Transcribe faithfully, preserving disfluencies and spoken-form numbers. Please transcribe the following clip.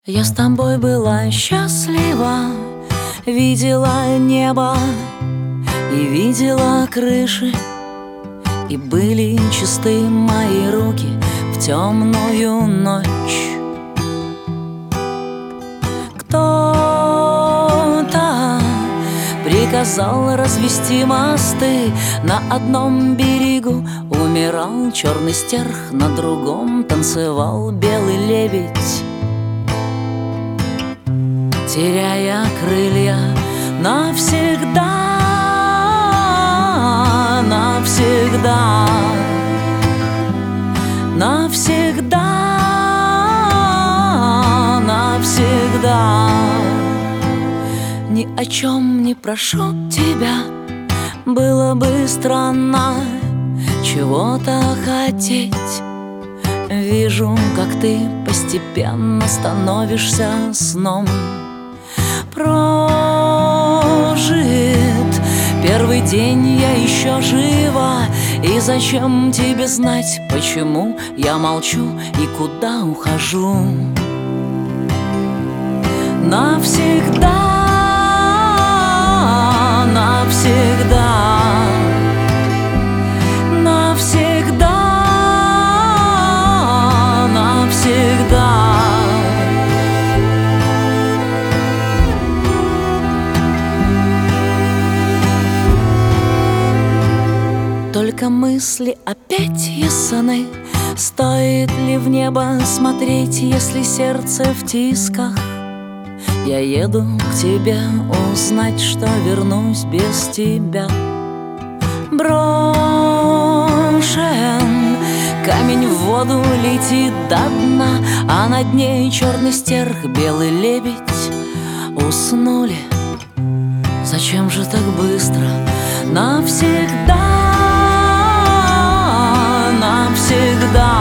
Я с тобой была счастлива, видела небо и видела крыши, и были чисты мои руки в темную ночь. Кто-то приказал развести мосты, на одном берегу умирал черный стерх, на другом танцевал белый лебедь. Теряя крылья навсегда, навсегда, навсегда, навсегда. Ни о чем не прошу тебя, было бы странно чего-то хотеть. Вижу, как ты постепенно становишься сном. Прожит первый день, я еще жива, и зачем тебе знать, почему я молчу и куда ухожу? Навсегда, навсегда, навсегда, навсегда. Только мысли опять ясны. Стоит ли в небо смотреть, если сердце в тисках? Я еду к тебе узнать, что вернусь без тебя. Брошен камень в воду летит до дна, а над ней черный стерх, белый лебедь. Уснули, зачем же так быстро? Навсегда, навсегда.